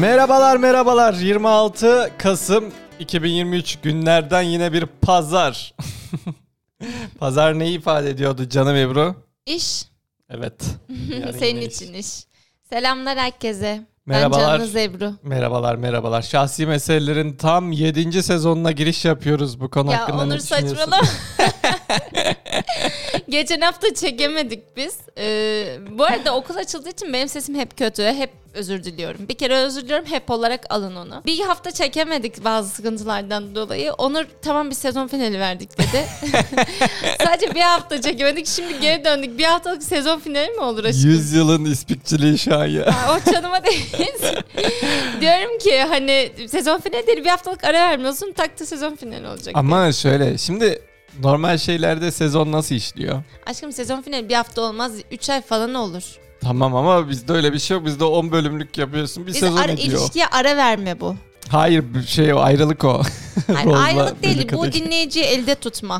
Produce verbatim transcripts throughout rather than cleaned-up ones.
Merhabalar merhabalar yirmi altı Kasım iki bin yirmi üç günlerden yine bir pazar. Pazar neyi ifade ediyordu canım Ebru? İş. Evet. Senin için iş. iş. Selamlar herkese. Merhabalar. Ben canınız Ebru. Merhabalar merhabalar. Şahsi meselelerin tam yedinci sezonuna giriş yapıyoruz. Bu konu ya hakkında Onur ne düşünüyorsun? saçmalama. Geçen hafta çekemedik biz. Ee, bu arada okul açıldığı için benim sesim hep kötü. Hep özür diliyorum. Bir kere özür diliyorum. Hep olarak alın onu. Bir hafta çekemedik bazı sıkıntılardan dolayı. Onur tamam bir sezon finali verdik dedi. Sadece bir hafta çekemedik. Şimdi geri döndük. Bir haftalık sezon finali mi olur aşkım? Yüzyılın ispikçiliği şu an ya. Ha, o canıma değil. Diyorum ki hani sezon finali değil, bir haftalık ara vermiyorsun. Taktı sezon finali olacak. Ama diye. şöyle şimdi normal şeylerde sezon nasıl işliyor? Aşkım sezon finali bir hafta olmaz. Üç ay falan olur. Tamam ama bizde öyle bir şey yok. Bizde on bölümlük yapıyorsun. Bir Biz sezon ara, ediyor. ilişkiye ara verme bu. Hayır bir şey o ayrılık o. Hayır, Rose'la ayrılık değil, bu Melika'daki. dinleyiciyi elde tutma.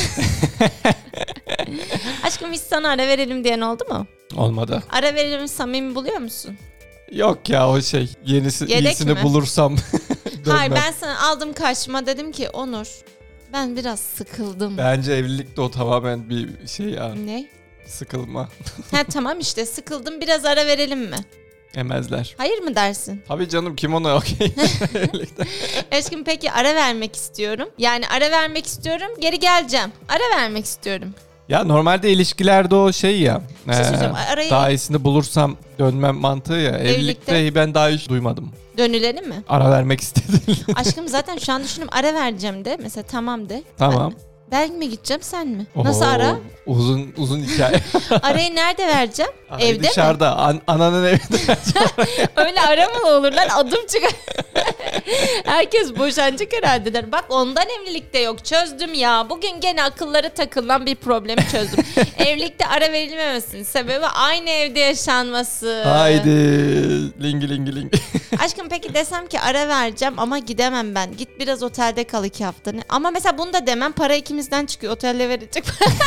Aşkım hiç sana ara verelim diyen oldu mu? Olmadı. Ara verelim samimi buluyor musun? Yok ya o şey yenisi Yedek iyisini mi? bulursam Hayır, dönmem. ben sana aldım karşıma, dedim ki Onur ben biraz sıkıldım. Bence evlilikte o tamamen bir şey ya. Ne? Sıkılma. Ha tamam işte sıkıldım, biraz ara verelim mi? Emezler. Hayır mı dersin? Tabii canım kim ona okey. Aşkım peki ara vermek istiyorum. Yani ara vermek istiyorum, geri geleceğim. Ara vermek istiyorum. Ya normalde ilişkilerde o şey ya. Bir şey ee, söyleyeceğim, arayı daha iyisini bulursam dönmem mantığı ya. Evlilikte- Evlilikte ben daha hiç duymadım. dönülelim mi? Ara vermek istedim. Aşkım zaten şu an düşündüm, ara vereceğim de. Mesela tamam de. Tamam. Ben, ben mi gideceğim, sen mi? Nasıl Oo, ara? Uzun uzun hikaye. Arayı nerede vereceğim? Arayı Evde mi? dışarıda. An- ananın evinde. Öyle ara mı olurlar? Adım çıkar. Herkes boşanacak herhalde der. Bak ondan evlilikte yok. Çözdüm ya. Bugün gene akılları takılan bir problemi çözdüm. Evlilikte ara verilmemesinin sebebi aynı evde yaşanması. Haydi. Lingi lingi lingi. Aşkım peki desem ki ara vereceğim ama gidemem ben. Git biraz otelde kal iki hafta. Ne? Ama mesela bunu da demem, para ikimizden çıkıyor. Otelde verilecek.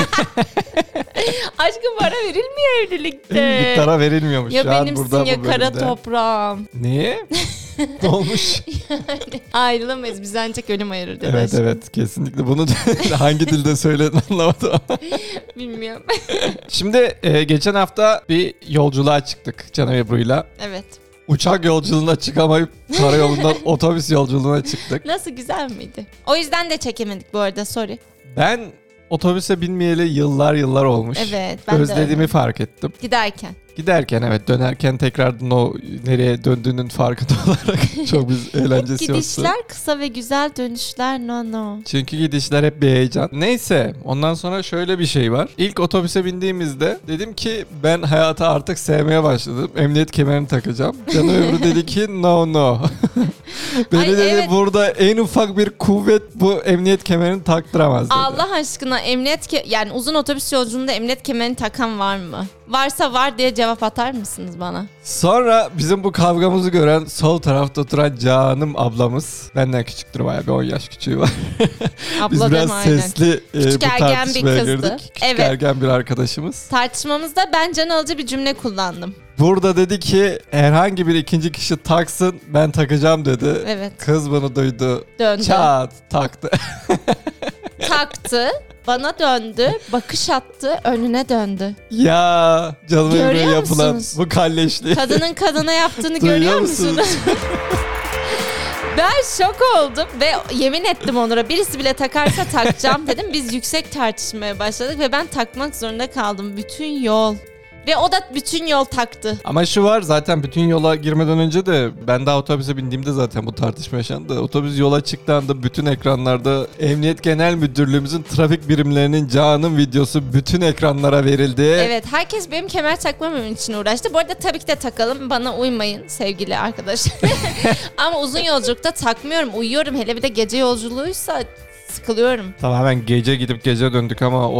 Aşkım para verilmiyor evlilikte. Bir para verilmiyormuş Ya şu an benimsin burada ya bu kara bölümde. toprağım. Niye? Ne olmuş? Ayrılamayız, biz ancak ölüm ayırır dedi. Evet aşkım. evet kesinlikle bunu da hangi dilde söyledin anlamadım ama. Bilmiyorum. Şimdi e, geçen hafta bir yolculuğa çıktık Canım Ebru'yla. Evet. Uçak yolculuğuna çıkamayıp karayolundan otobüs yolculuğuna çıktık. Nasıl, güzel miydi? O yüzden de çekemedik bu arada, sorry. Ben otobüse binmeyeli yıllar yıllar olmuş. Evet, ben de Özlediğimi öyle. fark ettim. Giderken. Giderken evet, dönerken tekrardan o nereye döndüğünün farkında olarak çok bir eğlencesi yoktu. Gidişler kısa ve güzel, dönüşler no no. Çünkü gidişler hep bir heyecan. Neyse ondan sonra şöyle bir şey var. İlk otobüse bindiğimizde dedim ki ben hayatı artık sevmeye başladım. Emniyet kemerini takacağım. Canım Ebru dedi ki no no. Beni Ay, dedi evet. burada en ufak bir kuvvet bu emniyet kemerini taktıramaz dedi. Allah aşkına emniyet ke- yani uzun otobüs yolculuğunda emniyet kemerini takan var mı? Varsa var diye cevap atar mısınız bana? Sonra bizim bu kavgamızı gören sol tarafta oturan canım ablamız, benden küçüktür bayağı, bir on yaş küçüğü var. Abla Biz deme, biraz aynen. sesli e, Küçük bu ergen bir tartışmaya kızdı. girdik. Küçük Evet. ergen bir arkadaşımız. Tartışmamızda ben can alıcı bir cümle kullandım. Burada dedi ki herhangi bir ikinci kişi taksın, ben takacağım dedi. Evet. Kız bunu duydu. Döndü. Çat taktı. Taktı. Bana döndü. Bakış attı. Önüne döndü. Ya canım Görüyor Emre'ye yapılan musunuz? bu kalleşliği. Kadının kadına yaptığını Duyuyor görüyor musunuz? musunuz? Ben şok oldum ve yemin ettim Onur'a, birisi bile takarsa takacağım dedim. Biz yüksek tartışmaya başladık ve ben takmak zorunda kaldım bütün yol. Ve o da bütün yol taktı. Ama şu var, zaten bütün yola girmeden önce de ben daha otobüse bindiğimde zaten bu tartışma yaşandı. Otobüs yola çıktığında bütün ekranlarda Emniyet Genel Müdürlüğümüzün trafik birimlerinin canım videosu bütün ekranlara verildi. Evet, herkes benim kemer takmamam için uğraştı. Bu arada tabii ki de takalım, bana uymayın sevgili arkadaşlar. Ama uzun yolculukta takmıyorum, uyuyorum. Hele bir de gece yolculuğuysa sıkılıyorum. Tamamen gece gidip gece döndük ama o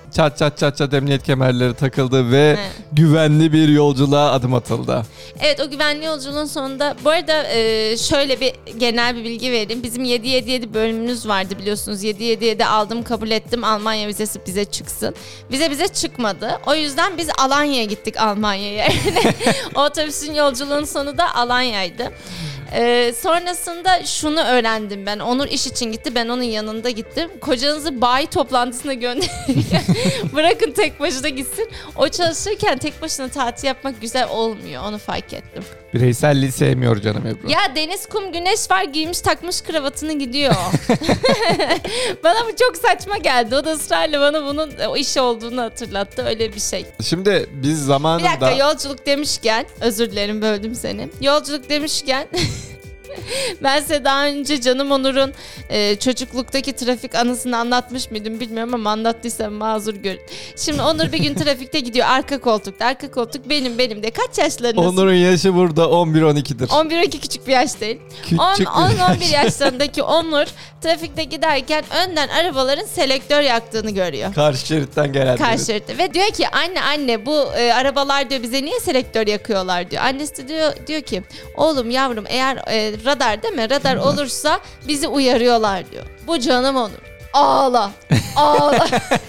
çat çat çat çat emniyet kemerleri takıldı ve He. güvenli bir yolculuğa adım atıldı. Evet, o güvenli yolculuğun sonunda bu arada e, şöyle bir genel bir bilgi vereyim. Bizim yedi yedi yedi bölümümüz vardı biliyorsunuz. yedi yedi yedi aldım, kabul ettim, Almanya vizesi bize çıksın. Vize bize çıkmadı. O yüzden biz Alanya'ya gittik, Almanya'ya. O otobüsün yolculuğun sonu da Alanya'ydı. Ee, sonrasında şunu öğrendim ben. Onur iş için gitti, ben onun yanında gittim. Kocanızı bayi toplantısına gönderin. Bırakın tek başına gitsin. O çalışırken tek başına tatil yapmak güzel olmuyor, onu fark ettim. Bireyselliği sevmiyor canım Ebru. Ya deniz, kum, güneş var, giymiş takmış kravatını gidiyor. Bana bu çok saçma geldi. O da ısrarla bana bunun o iş olduğunu hatırlattı, öyle bir şey. Şimdi biz zamanında... Bir dakika, yolculuk demişken, özür dilerim böldüm seni. Yolculuk demişken ben size daha önce canım Onur'un e, çocukluktaki trafik anısını anlatmış mıydım bilmiyorum ama anlattıysam mazur görün. Şimdi Onur bir gün trafikte gidiyor, arka koltukta. Arka koltuk benim benim de. Kaç yaşlarındasın? Onur'un yaşı burada on bir on ikidir. on bir on iki küçük bir yaş değil. Küçük on on bir yaşlarındaki Onur trafikte giderken önden arabaların selektör yaktığını görüyor. Karşı şeritten gelen. Karşı şeritte. Ve diyor ki anne anne bu e, arabalar diyor bize niye selektör yakıyorlar diyor. Annesi de diyor, diyor ki oğlum yavrum eğer e, radar değil mi? Radar olursa bizi uyarıyorlar diyor. Bu canım Onur. Ağla. Ağla.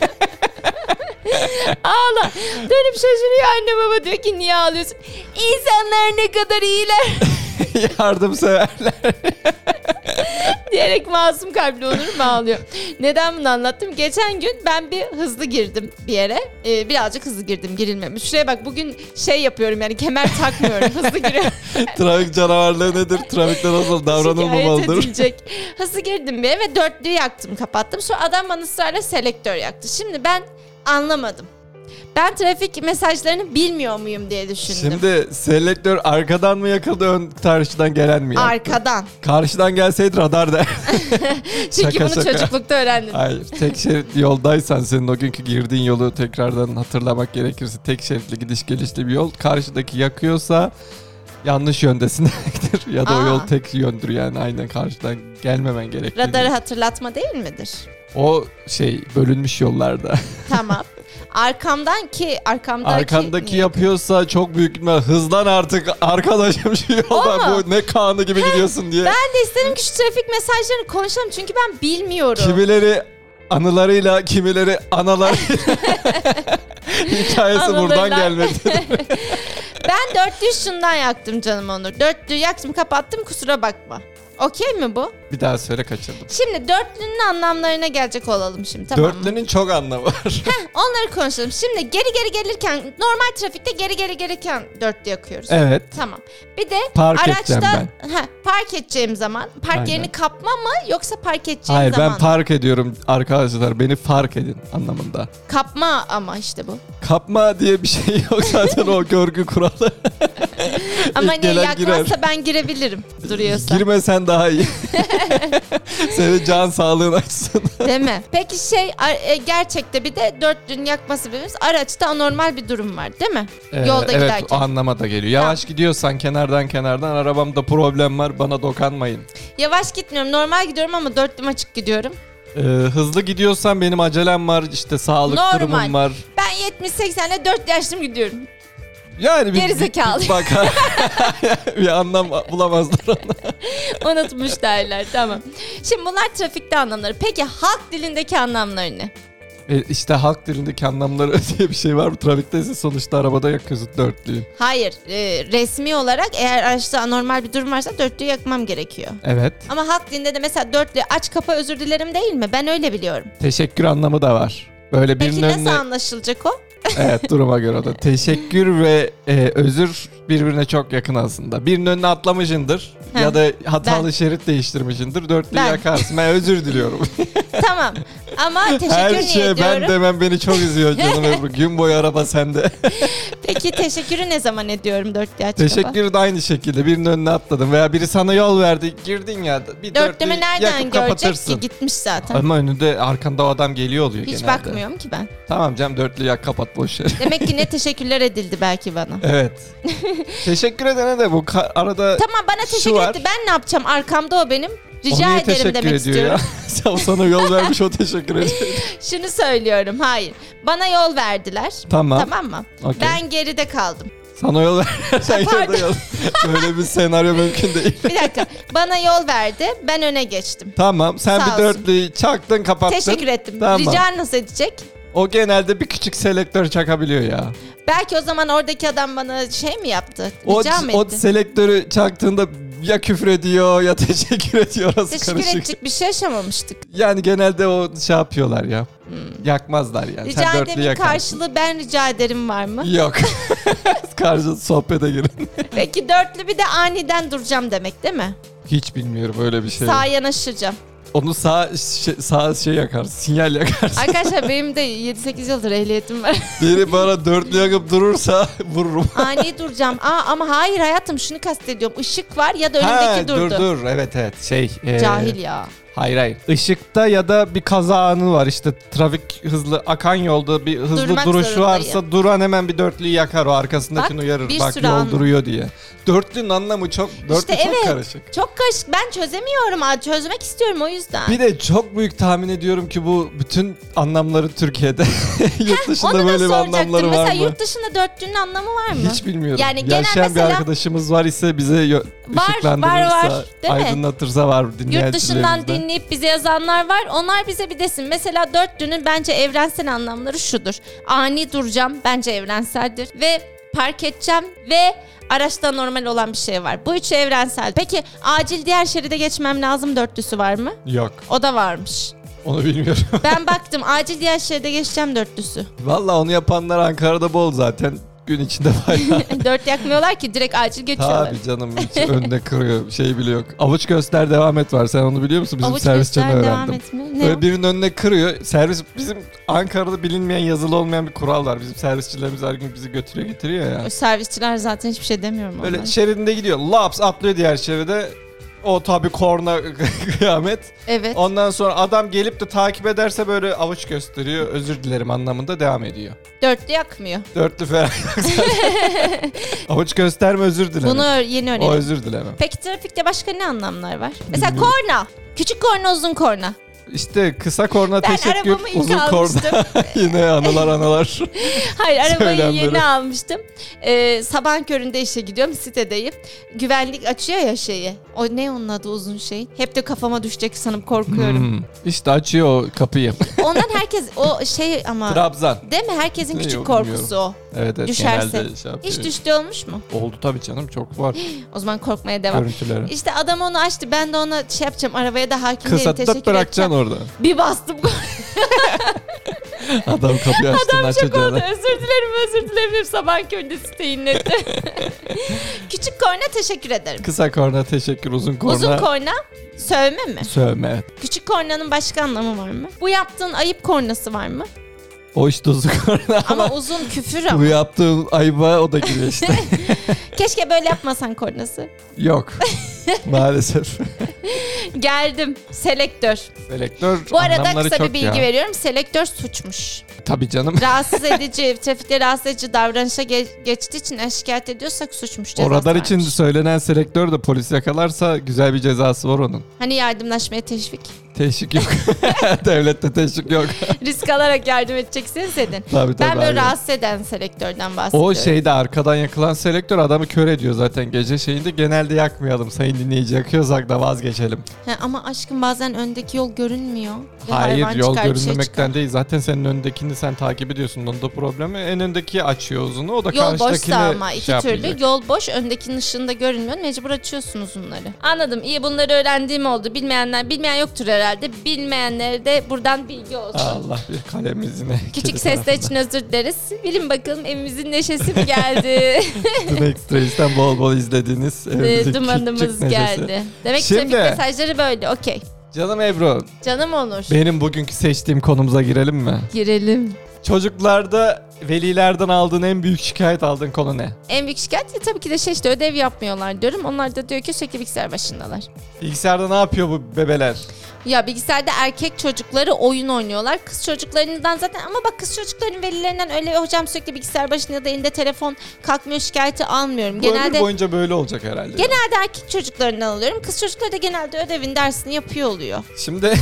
Ağla. Dönüp şaşırıyor anne baba, diyor ki niye ağlıyorsun? İnsanlar ne kadar iyiler. Yardımseverler. Diyerek masum kalpli Onur mu ağlıyor? Neden bunu anlattım? Geçen gün ben bir hızlı girdim bir yere. Ee, birazcık hızlı girdim, girilmemiş. Şuraya bak, bugün şey yapıyorum yani, kemer takmıyorum. Hızlı giriyorum. Trafik canavarlığı nedir? Trafikte nasıl davranılmamalıdır? Şikayet edilecek. Hızlı girdim bir yere ve dörtlüyü yaktım, kapattım. Sonra adam bana ısrarla selektör yaktı. Şimdi ben anlamadım. Ben trafik mesajlarını bilmiyor muyum diye düşündüm. Şimdi selektör arkadan mı yakıldı, ön karşıdan gelen mi yaktı? Arkadan. Karşıdan gelseydi radar der. Çünkü Şaka, bunu şaka. çocuklukta öğrendim. Hayır, tek şerit yoldaysan, senin o günkü girdiğin yolu tekrardan hatırlamak gerekirse tek şeritli gidiş gelişli bir yol, karşıdaki yakıyorsa yanlış yöndesin demektir. Ya da Aa. o yol tek yöndür yani, aynen karşıdan gelmemen gerekir. Radarı hatırlatma değil midir? O şey bölünmüş yollarda. Tamam. Arkamdan ki arkamdaki Arkandaki niye? yapıyorsa çok büyük ihtimal hızlan artık arkadaşım şu yoldan, bu ne kanı gibi gidiyorsun diye. Ben de istedim ki şu trafik mesajlarını konuşalım çünkü ben bilmiyorum. Kimileri anılarıyla, kimileri analarıyla. Hikayesi Anılarıyla. buradan gelmedi. Ben dörtlüyü şundan yaktım canım Onur. Dörtlüyü yaktım, kapattım, kusura bakma. Okey mi bu? Bir daha söyle, kaçırdım. Şimdi dörtlünün anlamlarına gelecek olalım şimdi, tamam mı? Dörtlünün çok anlamı var. Heh, onları konuşalım. Şimdi geri geri gelirken, normal trafikte geri geri gelirken dörtlü yakıyoruz. Evet. Tamam. Bir de Park edeceğim araçta heh, park edeceğim zaman, park Aynen. yerini kapma mı yoksa park edeceğim Hayır, zaman ben park ediyorum arkadaşlar, beni fark edin anlamında. kapma ama işte bu. Kapma diye bir şey yok zaten, o görgü kuralı. Ama İlk niye gelen yakmazsa girer. ben girebilirim duruyorsa. Girmesen daha iyi. Senin can sağlığın açsın. Değil mi? Peki şey ar- e, gerçekte bir de dörtlünün yakma sebebimiz araçta anormal bir durum var değil mi? Ee, Yolda evet, giderken. o anlama da geliyor. Yavaş gidiyorsan kenardan kenardan, arabamda problem var, bana dokanmayın. Yavaş gitmiyorum, normal gidiyorum ama dörtlüm açık gidiyorum. Ee, hızlı gidiyorsan benim acelem var, işte sağlık Normal. durumum var. Ben yetmiş seksenle dört yaşlım gidiyorum. Yani bir, Gerizekalı. bir bakar. Bir anlam bulamazlar ona. Unutmuş derler, tamam. Şimdi bunlar trafikte anlamları. Peki halk dilindeki anlamları ne? E işte halk dilindeki anlamları diye bir şey var mı? Trafikteyse sonuçta arabada yakıyorsun dörtlüyü. Hayır, e, resmi olarak eğer araçta anormal bir durum varsa dörtlüyü yakmam gerekiyor. Evet. Ama halk dilinde de mesela dörtlü aç kapa özür dilerim değil mi? Ben öyle biliyorum. Teşekkür anlamı da var. Böyle Peki birinin nasıl önüne... anlaşılacak o? Evet, duruma göre o da. Teşekkür ve e, özür birbirine çok yakın aslında. Birinin önüne atlamışındır Ha, ya da hatalı ben. şerit değiştirmişindir. Dörtlüyü Ben. yakarsın. Ben özür diliyorum. Tamam. Ama teşekkür Her niye şeye ediyorum? ben demem beni çok üzüyor canım Ebru. Gün boyu araba sende. Peki teşekkürü ne zaman ediyorum dörtlü aç kapa? Teşekkür de aynı şekilde birinin önüne atladın veya biri sana yol verdi, girdin ya, bir Dörtlümü dörtlüyü nereden yakıp görecek kapatırsın. ki? Gitmiş zaten. Ama önünde, arkanda o adam geliyor oluyor Hiç genelde. bakmıyorum ki ben. Tamam canım, dörtlüyü yak, kapat, boş ver. Demek ki ne teşekkürler edildi belki bana. Evet. Teşekkür edene de bu ka- arada Tamam, bana şu teşekkür var. etti. Ben ne yapacağım? Arkamda o benim. Rica O niye ederim teşekkür demek ediyor istiyorum. ya? O sana yol vermiş, o teşekkür ediyor. Şunu söylüyorum. Hayır. Bana yol verdiler. Tamam. Tamam mı? Okay. Ben geride kaldım. Sana yol ver. Sen Pardon. yol. Böyle bir senaryo mümkün değil. Bir dakika. Bana yol verdi. Ben öne geçtim. Tamam, sen Sağ bir olsun. dörtlüyü çaktın, kapattın. Teşekkür ettim. Tamam. Rica nasıl edecek? O genelde bir küçük selektör çakabiliyor ya. Belki o zaman oradaki adam bana şey mi yaptı? O, Rica mı o etti? selektörü çaktığında ya küfür ediyor ya teşekkür ediyor. Orası Teşekkür karışık. edecek bir şey yaşamamıştık. Yani genelde o şey yapıyorlar ya. Hmm. Yakmazlar yani. Rica Sen dörtlü edemin yakarsın. karşılığı ben rica ederim var mı? Yok. Karşı sohbete girin. Peki dörtlü bir de aniden duracağım demek değil mi? Hiç bilmiyorum öyle bir şey. Sağa yanaşacağım. Onu sağ şey, sağ şey yakar, sinyal yakar. Arkadaşlar benim de yedi sekiz yıldır ehliyetim var. Biri bana dörtlü yakıp durursa vururum. Ani duracağım. Aa, ama hayır hayatım şunu kastediyorum. Işık var ya da önümdeki Ha, durdu. dur dur evet evet şey. e, Cahil ya. Hayır hayır. Işıkta ya da bir kaza anı var işte trafik hızlı akan yolda bir hızlı Durmak duruş zorundayım. varsa duran hemen bir dörtlüyü yakar o arkasındakini Bak, uyarır. bir Bak sürü yol an- duruyor diye. Dörtlünün anlamı çok dörtlü İşte çok evet. karışık. Çok karışık. Ben çözemiyorum. Aa, çözmek istiyorum o yüzden. Bir de çok büyük tahmin ediyorum ki bu bütün anlamları Türkiye'de. Yurt dışında Onu da böyle bir soracaktım. anlamları var Mesela mı? yurt dışında dörtlünün anlamı var mı? Hiç bilmiyorum. Yani genel Yaşayan mesela- bir arkadaşımız var ise bize yo- Var, ışıklandırırsa, var, var. Değil mi? aydınlatırsa var dinleyicilerimizde. Yurt dışından dinleyip bize yazanlar var. Onlar bize bir desin. Mesela dörtlünün bence evrensel anlamları şudur. Ani duracağım bence evrenseldir. Ve park edeceğim ve araçta normal olan bir şey var. Bu üçü evrensel. Peki acil diğer şeride geçmem lazım dörtlüsü var mı? Yok. O da varmış. Onu bilmiyorum. Ben baktım acil diğer şeride geçeceğim dörtlüsü. Valla onu yapanlar Ankara'da bol zaten. Gün içinde bayağı. Dört yakmıyorlar ki direkt acil geçiyorlar. Tabii canım hiç önde kırıyor. Şey bile yok. Avuç göster devam et var. Sen onu biliyor musun? Bizim Avuç servisçiden göster, öğrendim. devam etme. Ne Böyle o? birinin önüne kırıyor. Servis bizim Ankara'da bilinmeyen yazılı olmayan bir kural var. Bizim servisçilerimiz her gün bizi götürüyor getiriyor ya. O servisçiler zaten hiçbir şey demiyorum Böyle onlara. şeridinde gidiyor. Laps atlıyor diğer şeride. O tabii korna kıyamet. Evet. Ondan sonra adam gelip de takip ederse böyle avuç gösteriyor. Özür dilerim anlamında devam ediyor. Dörtlü yakmıyor. Dörtlü falan. Avuç gösterme özür dilerim. Bunu ö- yeni O öğrendim. özür dilemem. Peki trafikte başka ne anlamlar var? Mesela Bilmiyorum. korna. Küçük korna, uzun korna. İşte kısa korna Ben teşekkür, arabamı ilk uzun almıştım. korna yine anılar anılar. Hayır, arabayı Söylemleri. yeni almıştım. Ee, sabah köründe işe gidiyorum, sitedeyim. Güvenlik açıyor ya şeyi. O ne onun adı uzun şey? Hep de kafama düşecek sanıp korkuyorum. Hmm. İşte açıyor o kapıyı. Ondan herkes o şey ama... Trabzan. Değil mi? Herkesin Ne küçük yok, korkusu o. Evet evet Düşerse. genelde şey yapıyor. Hiç düştü olmuş mu? Oldu tabii canım çok var O zaman korkmaya devam. görüntüleri. İşte adam onu açtı. Ben de ona şey yapacağım. Arabaya da hakim değilim. Kısa Teşekkür tıp bırakacaksın edeceğim. orada. Bir bastım. Adam kapıyı açtın Adam çok oldu. açacağını. Özür dilerim, özür dilerim. Sabah köründe site inletti. Küçük korna teşekkür ederim. Kısa korna teşekkür, uzun korna Uzun korna sövme mi? sövme. Küçük kornanın başka anlamı var mı? Bu yaptığın ayıp kornası var mı? O işte uzun korna ama, Ama uzun küfür bu ama. yaptığın ayıba o da giriyor işte. Keşke böyle yapmasan kornası. Yok. Maalesef. Geldim. Selektör. Selektör Bu arada anlamları kısa bir çok bilgi ya. veriyorum. Selektör suçmuş. Tabii canım. Rahatsız edici, trafikte rahatsız edici davranışa ge- geçtiği için eğer şikayet ediyorsak suçmuş. O Cezası radar için varmış. söylenen selektör de polis yakalarsa güzel bir cezası var onun. Hani yardımlaşmaya teşvik. Teşvik yok. Devlette teşvik yok. Risk alarak yardım edeceksin senin. Tabii tabii. Ben böyle aynen. rahatsız eden selektörden bahsediyorum. O şeyde arkadan yakılan selektör adamı kör ediyor zaten gece şeyinde. Genelde yakmayalım sayın dinleyici, yakıyorsak da vazgeçelim. He, ama aşkım bazen öndeki yol görünmüyor. Bir Hayır hayvan yol çıkar, bir şey görünmemekten çıkar. değil. Zaten senin öndekini sen takip ediyorsun. Onda problemi. En öndeki açıyor uzunu. O da Yol boşsa karşıdakini ama iki şey türlü yapmayacak. yol boş, öndekinin ışığında görünmüyor. Mecbur açıyorsun uzunları. Anladım. İyi, bunları öğrendiğim oldu. Bilmeyenler, bilmeyen yoktur herhalde. Bilmeyenlere de buradan bilgi olsun. Allah bir kalemiz yine. Küçük kedi sesler tarafında. için özür dileriz. Bilin bakalım evimizin neşesi mi geldi? The Next Race'den bol bol izlediğiniz evimizin Dumanımız küçük neşesi. geldi. Demek ki Şimdi- trafik mesajları böyle. Okey. Canım Ebru, Canım Onur. benim bugünkü seçtiğim konumuza girelim mi? Girelim. Çocuklarda velilerden aldığın en büyük şikayet aldığın konu ne? En büyük şikayet ya tabii ki de şey işte ödev yapmıyorlar diyorum. Onlar da diyor ki sürekli bilgisayar başındalar. Bilgisayarda ne yapıyor bu bebeler? Ya bilgisayarda erkek çocukları oyun oynuyorlar. Kız çocuklarından zaten ama bak kız çocuklarının velilerinden öyle hocam sürekli bilgisayar başında ya da elinde telefon kalkmıyor şikayeti almıyorum. Bu Genelde ömür boyunca böyle olacak herhalde. Genelde erkek çocuklarından alıyorum. Kız çocukları da genelde ödevin dersini yapıyor oluyor. Şimdi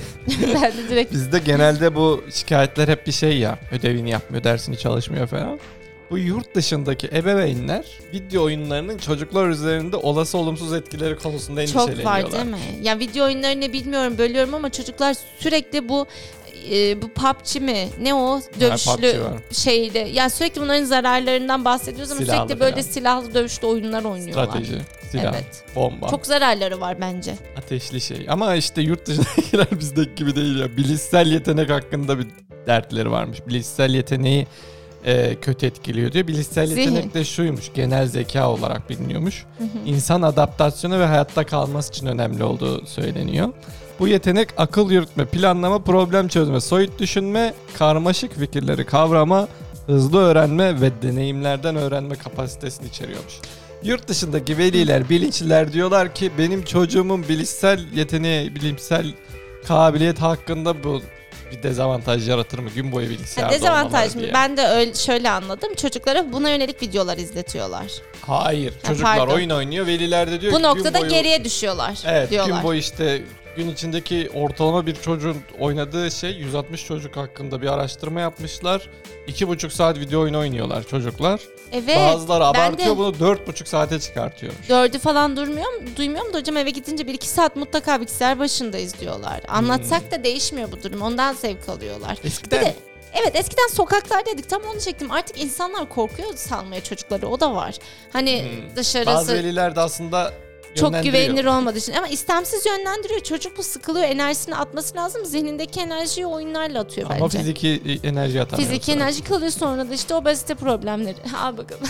Ben de direkt bizde genelde bu şikayetler hep bir şey ya. Ödevini yapmıyor, dersini çalışmıyor falan. Bu yurt dışındaki ebeveynler video oyunlarının çocuklar üzerinde olası olumsuz etkileri konusunda endişeleniyorlar. çok var değil mi? Yani video oyunlarını bilmiyorum bölüyorum ama çocuklar sürekli bu e, bu P U B G mi? Ne o? Dövüşlü şeyde. Yani sürekli bunların zararlarından bahsediyoruz ama Silahlı sürekli böyle falan. silahlı dövüşlü oyunlar oynuyorlar. Strateji, silah, Evet. bomba. Çok zararları var bence. Ateşli şey. Ama işte yurt dışındakiler bizdeki gibi değil ya. Bilişsel yetenek hakkında bir dertleri varmış. Bilişsel yeteneği e, kötü etkiliyor diyor. Bilişsel Zihin. yetenek de şuymuş. Genel zeka olarak biliniyormuş. Hı hı. İnsan adaptasyonu ve hayatta kalması için önemli olduğu söyleniyor. Bu yetenek akıl yürütme, planlama, problem çözme, soyut düşünme, karmaşık fikirleri kavrama, hızlı öğrenme ve deneyimlerden öğrenme kapasitesini içeriyormuş. Yurt dışındaki veliler, bilinçliler diyorlar ki benim çocuğumun bilişsel yeteneği, bilimsel kabiliyet hakkında bu bir dezavantaj yaratır mı gün boyu bilgisayarda Dezavantaj mı? diye. Ben de öyle şöyle anladım. Çocuklara buna yönelik videolar izletiyorlar. Hayır. Ha, Çocuklar pardon. oyun oynuyor. Veliler de diyor Bu ki noktada gün boyu, geriye düşüyorlar evet, diyorlar. gün boyu işte gün içindeki ortalama bir çocuğun oynadığı şey yüz altmış çocuk hakkında bir araştırma yapmışlar. iki buçuk saat video oyunu oynuyorlar çocuklar. Evet. Bazıları abartıyor de- bunu dört buçuk saate çıkartıyormuş. Dördü falan durmuyor mu? Duymuyorum da hocam eve gidince bir iki saat mutlaka bilgisayar başındayız diyorlar. Anlatsak Hmm. da değişmiyor bu durum. Ondan zevk alıyorlar. Eskiden Bir de evet eskiden sokaklardaydık tam onu çektim. Artık insanlar korkuyor salmaya çocukları o da var. Hani Hmm. dışarısı bazı veliler de aslında çok yönlendiriyor. güvenilir olmadığı için ama istemsiz yönlendiriyor. Çocuk bu sıkılıyor enerjisini atması lazım. Zihnindeki enerjiyi oyunlarla atıyor Ama bence. fiziki enerji atamıyor. Fiziki enerji kalıyor sonra da işte obezite problemleri. Al bakalım.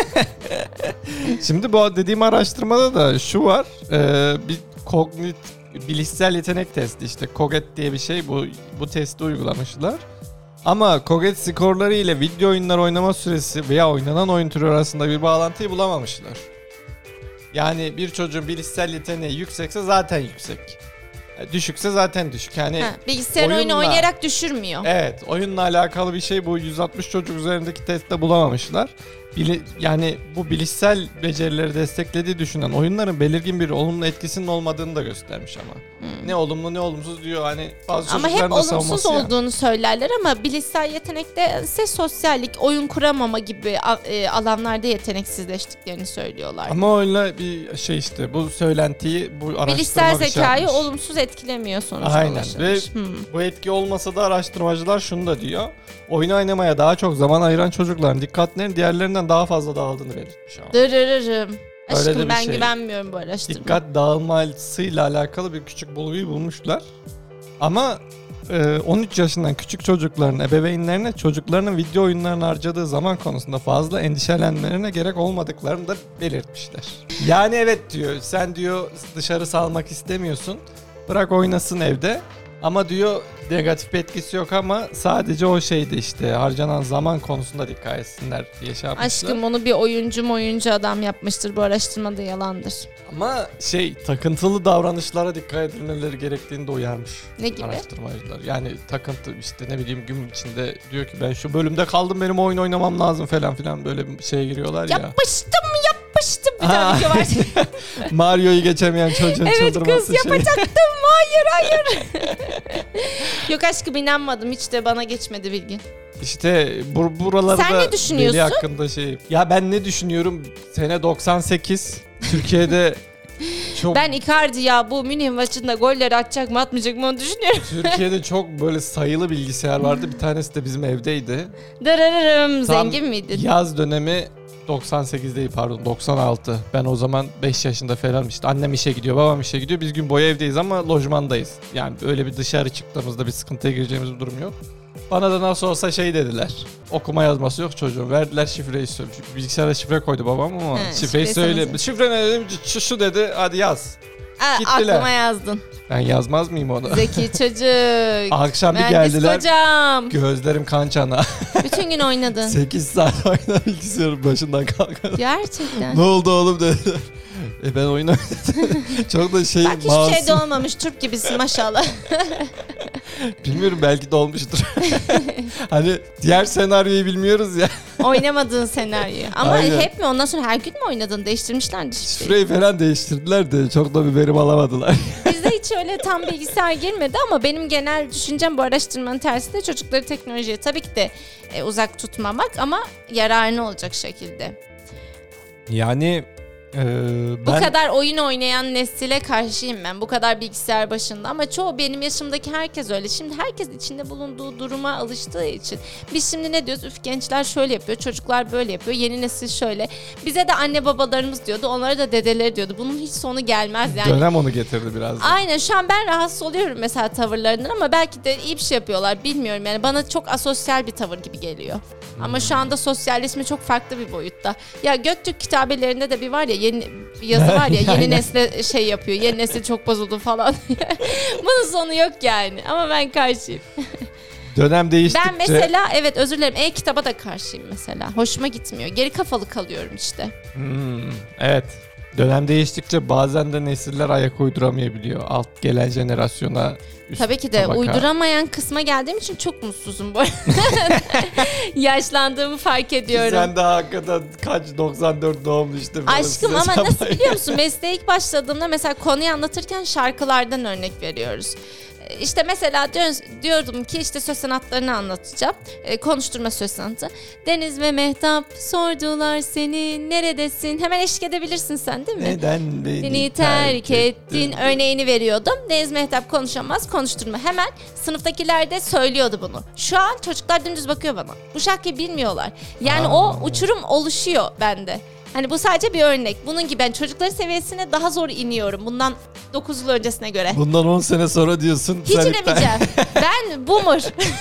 Şimdi bu dediğim araştırmada da şu var. E, bir kognit bilişsel yetenek testi işte Koget diye bir şey bu bu testi uygulamışlar. Ama Koget skorları ile video oyunlar oynama süresi veya oynanan oyun türü arasında bir bağlantıyı bulamamışlar. Yani bir çocuğun bilişsel yeteneği yüksekse zaten yüksek. Yani düşükse zaten düşük. Yani Ha, bilgisayar oyunu oyunla- oynayarak düşürmüyor. evet, oyunla alakalı bir şey bu yüz altmış çocuk üzerindeki testte bulamamışlar. Bili, yani bu bilişsel becerileri desteklediği düşünen oyunların belirgin bir olumlu etkisinin olmadığını da göstermiş ama. Hmm. Ne olumlu ne olumsuz diyor hani bazı Ama hep çocukların da olumsuz savunması ya. olduğunu söylerler ama bilişsel yetenekte ise sosyallik, oyun kuramama gibi a- e, alanlarda yeteneksizleştiklerini söylüyorlar. Ama öyle bir şey işte bu söylentiyi bu araştırma Bilişsel bir şey zekayı yapmış. olumsuz etkilemiyor sonuçta. Aynen ulaşılmış. ve Hmm. bu etki olmasa da araştırmacılar şunu da diyor. Oyun oynamaya daha çok zaman ayıran çocukların dikkatlerinin diğerlerinden daha fazla dağıldığını belirtmiş ama. Dırırırım. Öyle de Aşkım bir ben şey. güvenmiyorum bu araştırmaya. Dikkat dağılmasıyla alakalı bir küçük bulguyu bulmuşlar. Ama e, on üç yaşından küçük çocukların ebeveynlerine çocuklarının video oyunlarına harcadığı zaman konusunda fazla endişelenmelerine gerek olmadıklarını da belirtmişler. Yani evet diyor sen diyor dışarı salmak istemiyorsun. Bırak oynasın evde. Ama diyor negatif bir etkisi yok ama sadece o şeyde işte harcanan zaman konusunda dikkat etsinler diye şey yapmışlar. Aşkım onu bir oyuncu oyuncu adam yapmıştır. Bu araştırmada yalandır. Ama şey takıntılı davranışlara dikkat edilmeleri gerektiğini de uyarmış Ne gibi? araştırmacılar. Yani takıntı işte ne bileyim gün içinde diyor ki ben şu bölümde kaldım benim oyun oynamam lazım falan filan böyle bir şeye giriyorlar ya. Yapmıştım yapmıştım bir Ha. tane video var. Mario'yu geçemeyen çocuğun Evet çıldırması kız şey. yapacaktım hayır hayır. Yok aşkım inanmadım hiç de bana geçmedi bilgi. İşte bur buralarda Sen ne düşünüyorsun? Veli hakkında şey. Ya ben ne düşünüyorum? Sene doksan sekiz Türkiye'de çok Ben Icardi ya bu Münih maçında golleri atacak mı atmayacak mı onu düşünüyorum. Türkiye'de çok böyle sayılı bilgisayar vardı. Bir tanesi de bizim evdeydi. Dırırırım Tam zengin miydin? Yaz dönemi doksan sekiz değil pardon doksan altı. Ben o zaman beş yaşında falan işte annem işe gidiyor babam işe gidiyor. Biz gün boyu evdeyiz ama lojmandayız. Yani öyle bir dışarı çıktığımızda bir sıkıntıya gireceğimiz bir durum yok. Bana da nasıl olsa şey dediler. Okuma yazması yok çocuğun. Verdiler şifreyi söyle. Bilgisayara şifre koydu babam ama He, şifreyi şifreyi söyle. sana- Şifre ne dedim? Şu, şu dedi hadi yaz. Aa, gittiler. aklıma yazdın. Ben yazmaz mıyım onu? Zeki çocuk. Akşam bir Mühendis geldiler. kocam. Gözlerim kan çana. Bütün gün oynadın. sekiz saat oyna bilgisayarın başından kalkmadım. Gerçekten. Ne oldu oğlum dediler. E ben oyun oynadım. Çok da şey Bak hiçbir masum. şey de olmamış. Türk gibisin maşallah. Bilmiyorum, belki de olmuştur. Hani diğer senaryoyu bilmiyoruz ya. Oynamadığın senaryoyu. Ama Aynen. hep mi? Ondan sonra her gün mü oynadın? Değiştirmişlerdi işte. Şifreyi falan değiştirdiler de çok da bir verim alamadılar. Bizde hiç öyle tam bilgisayar girmedi ama benim genel düşüncem bu araştırmanın tersinde çocukları teknolojiye tabii ki de e, uzak tutmamak ama yararlı olacak şekilde. Yani e, ben... Bu kadar oyun oynayan nesile karşıyım ben. Bu kadar bilgisayar başında ama çoğu benim yaşımdaki herkes öyle. Şimdi herkes içinde bulunduğu duruma alıştığı için. Biz şimdi ne diyoruz? Üf, gençler şöyle yapıyor, çocuklar böyle yapıyor, yeni nesil şöyle. Bize de anne babalarımız diyordu, onlara da dedeleri diyordu. Bunun hiç sonu gelmez yani. Dönem onu getirdi biraz da. Aynen, şu an ben rahatsız oluyorum mesela tavırlarından ama belki de iyi bir şey yapıyorlar, bilmiyorum yani. Bana çok asosyal bir tavır gibi geliyor. Hmm. Ama şu anda sosyalleşme çok farklı bir boyutta. Ya Göktürk kitabelerinde de bir var ya, yeni bir yazı var ya, yeni nesle şey yapıyor, yeni nesil çok bozuldu falan. Bunun sonu yok yani ama ben karşıyım. Dönem değiştikçe... Ben mesela evet özür dilerim e-kitaba da karşıyım mesela. Hoşuma gitmiyor. Geri kafalı kalıyorum işte. Hmm, evet. Dönem değiştikçe bazen de nesiller ayak uyduramayabiliyor. Alt gelen jenerasyona üst Tabii ki de tabaka. Uyduramayan kısma geldiğim için çok mutsuzum bu arada. Yaşlandığımı fark ediyorum. Sen de hakikaten kaç doksan dört doğumlu işte. Aşkım ama nasıl biliyor musun? Mesleğe ilk başladığımda mesela konuyu anlatırken şarkılardan örnek veriyoruz. İşte mesela diyor, diyordum ki işte söz sanatlarını anlatacağım. E, konuşturma söz sanatı. Deniz ve Mehtap sordular seni neredesin? Hemen eşlik edebilirsin sen değil mi? Neden beni, Beni terk ettin örneğini veriyordum. Deniz Mehtap konuşamaz, konuşturma. Hemen sınıftakiler de söylüyordu bunu. Şu an çocuklar dümdüz bakıyor bana. Bu şarkıyı bilmiyorlar. Yani Aa. o uçurum oluşuyor bende. Hani bu sadece bir örnek. Bunun gibi ben çocukların seviyesine daha zor iniyorum. Bundan dokuz yıl öncesine göre. Bundan on sene sonra diyorsun. Hiç inemeyeceğim. Ben boomer.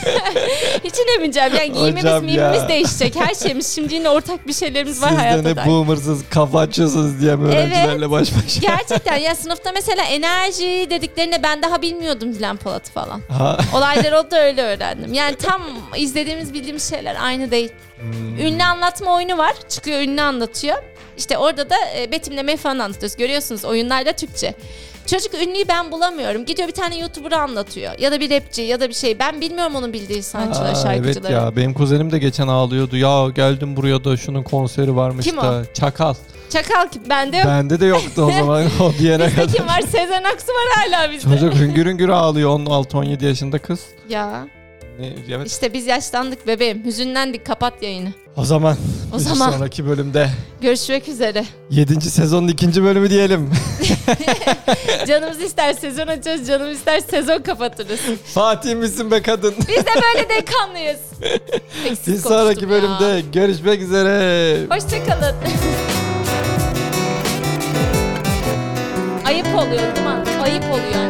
Hiç inemeyeceğim. Yani giyimimiz, Hocam mimimiz ya. değişecek. Her şeyimiz. Şimdi yine ortak bir şeylerimiz var Siz de hayatta ne dair. boomersız kafa açıyorsunuz diye öğrencilerle baş başa. Gerçekten ya sınıfta mesela enerji dediklerinde ben daha bilmiyordum Dilan Polat'ı falan. Ha. Olaylar oldu öyle öğrendim. Yani tam izlediğimiz bildiğimiz şeyler aynı değil. Hmm. Ünlü anlatma oyunu var. Çıkıyor ünlü anlatıyor. İşte orada da e, betimlemeyi falan anlatıyoruz. Görüyorsunuz oyunlarda Türkçe. Çocuk ünlüyü ben bulamıyorum. Gidiyor bir tane YouTuber anlatıyor. Ya da bir rapçi ya da bir şey. Ben bilmiyorum onun bildiği sanatçıları, Aa, şarkıcıları. evet ya, benim kuzenim de geçen ağlıyordu. Ya geldim buraya da şunun konseri varmış Kim da. Çakal. Çakal ki bende yok. Bende de yoktu o zaman o diyene Bizde kadar. kim var? Sezen Aksu var hala bizde. Çocuk hüngür hüngür ağlıyor, on altı on yedi yaşında kız. Ya Ne, evet. işte biz yaşlandık bebeğim. Hüzünlendik, kapat yayını. O zaman O bir zaman. sonraki bölümde Görüşmek üzere. yedinci sezonun ikinci bölümü diyelim. Canımız ister sezon açarız, canımız ister sezon kapatırız. Fatih misin be kadın? Biz de böyle delikanlıyız. Eksik Bir sonraki konuştum ya. bölümde görüşmek üzere. Hoşçakalın. Ayıp oluyor değil mi? Ayıp oluyor.